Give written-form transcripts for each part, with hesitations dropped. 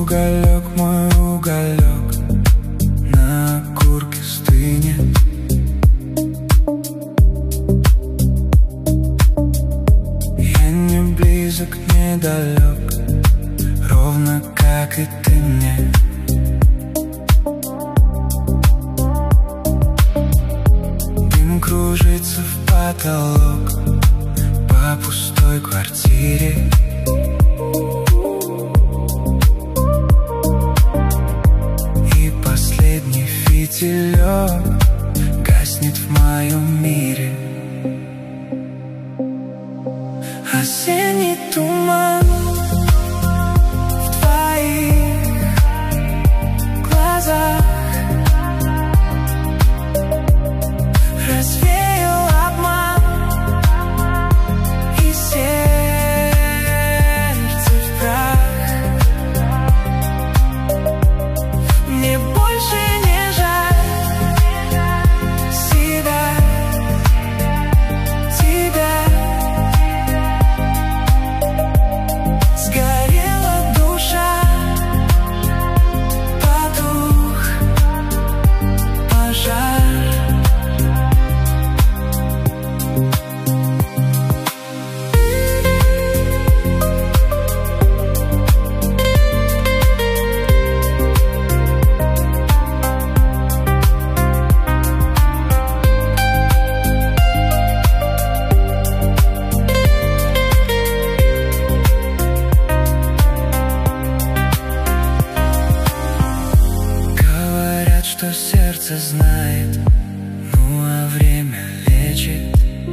Уголек, мой уголек, на окурке стынет. Я не близок, не далек, ровно как и ты мне. Дым кружится в потолок по пустой квартире. И последний фитилек гаснет в моем мире. Осенний туман в твоих глазах развеял обман, и сердце в прах. Мне больше не жаль себя, тебя. Сгорела душа, потух пожар. Говорят, что сердце знает, ну а время лечит.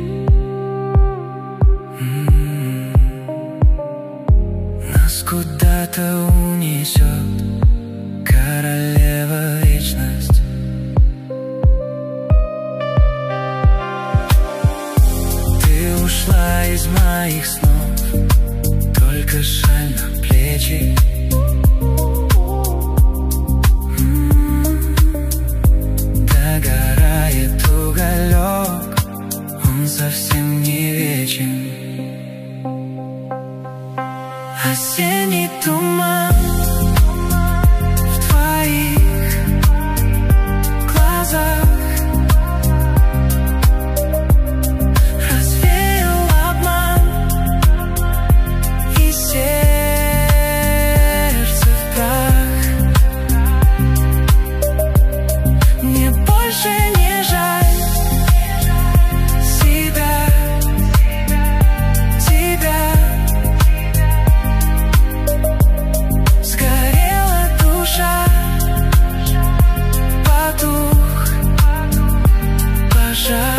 Нас куда-то унесет королева вечность. Ты ушла из моих снов, только шаль на плечи. Догорает уголек, он совсем не вечен. Осенний туман в твоих глазах развеял обман, и сердце в прах. Мне больше не жаль себя, тебя. Сгорела душа, потух пожар.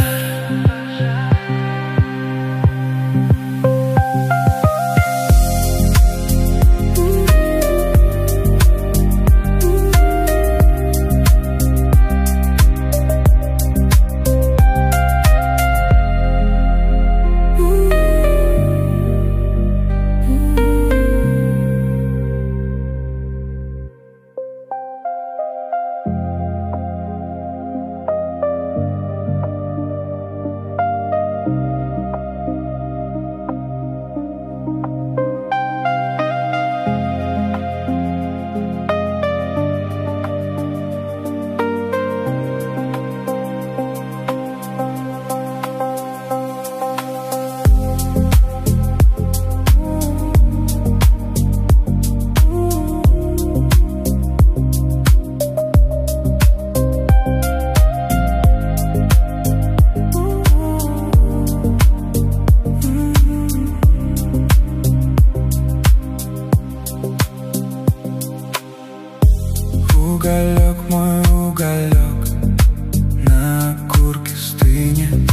Уголек, мой уголек, на окурке стынет.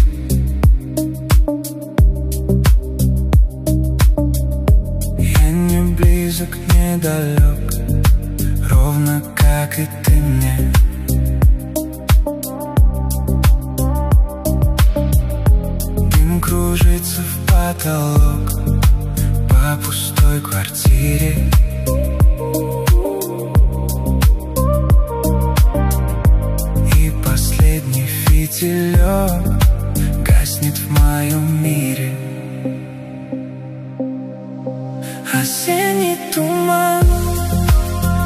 Я не близок, не далек, ровно как и ты мне. Дым кружится в потолок по пустой квартире. Последний фитилек гаснет в моем мире. Осенний туман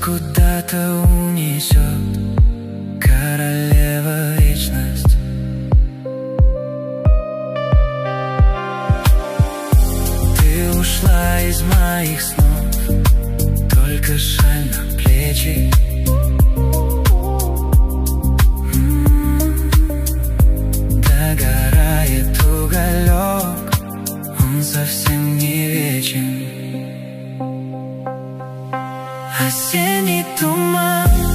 куда-то унесет королева вечность. Ты ушла из моих снов, только шаль на плечи. Догорает уголек, он совсем не вечен. Осенний туман